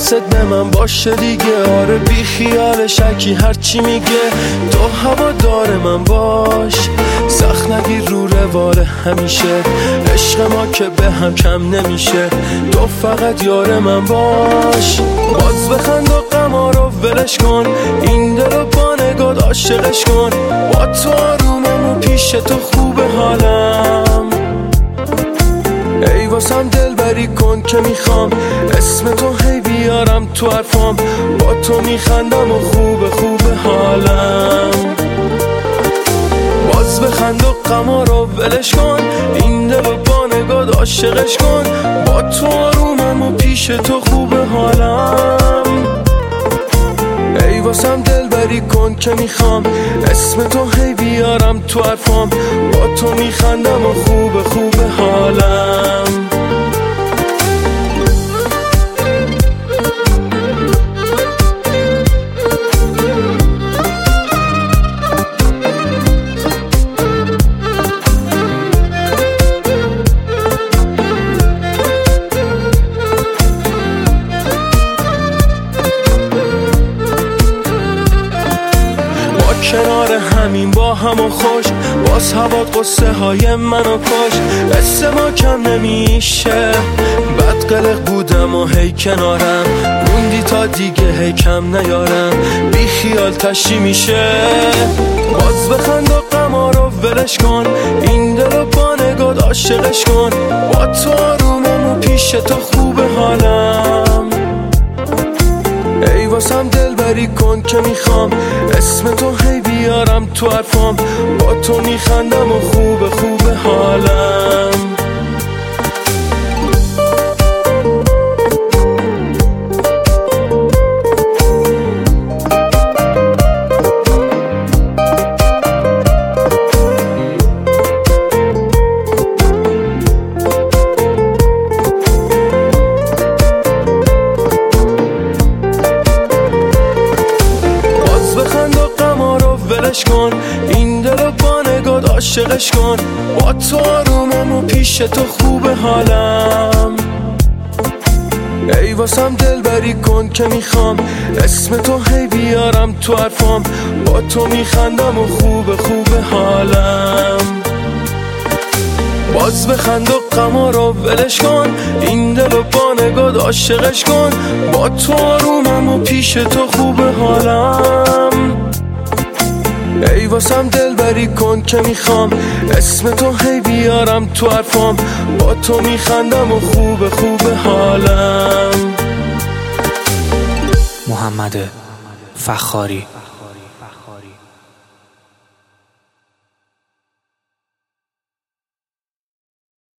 حواست به من باشه دیگه. آره بی خیال شکی هرچی میگه، تو هوادار من باش. سخت نگیر رو روال همیشه، عشق ما که به هم کم نمیشه. تو فقط یار من باش. باز بخند و غما رو ولش کن، این دلو با نگات عاشقش کن. با تو آرومم و پیش تو خوب حالم. ای واسم دلبری کن که میخوام اسم تو هی بیارم تو حرفام. با تو میخندم و خوب حالم. باز بخند و غما رو ولش کن، این دلو با نگات عاشقش کن. با تو آرومم و پیش تو خوب حالم. ای واسم دلبری کن که میخوام اسم تو هی بیارم تو حرفام. با تو میخندم و خوب حالم. کنار همین با هم و خوش، باز هوات قصه های منو کش. قصه ما کم نمیشه، بد قلق بودم و هی کنارم. موندی تا دیگه هی کم نیارم، بی خیال تشی میشه. باز بخند و غما رو ولش کن، این دلو با نگات عاشقش کن. با تو آرومم و پیش تو خوب حالم. ای واسم دلبری کن که میخوام اسم تو هی بیارم تو حرفام. با تو میخندم و خوب حالم. کن این دلو با نگات عاشقش کن. با تو آرومم و پیش تو خوب حالم. ای واسم دلبری کن که میخوام اسم تو هی بیارم تو حرفام. با تو میخندم و خوب حالم. باز بخند و غما رو ولش کن، این دلو با نگات عاشقش کن. با تو آرومم و پیش تو خوب حالم. ای واسم دلبری کن که میخوام اسم تو هی بیارم تو حرفام. با تو میخندم و خوب حالم. محمد فخاری.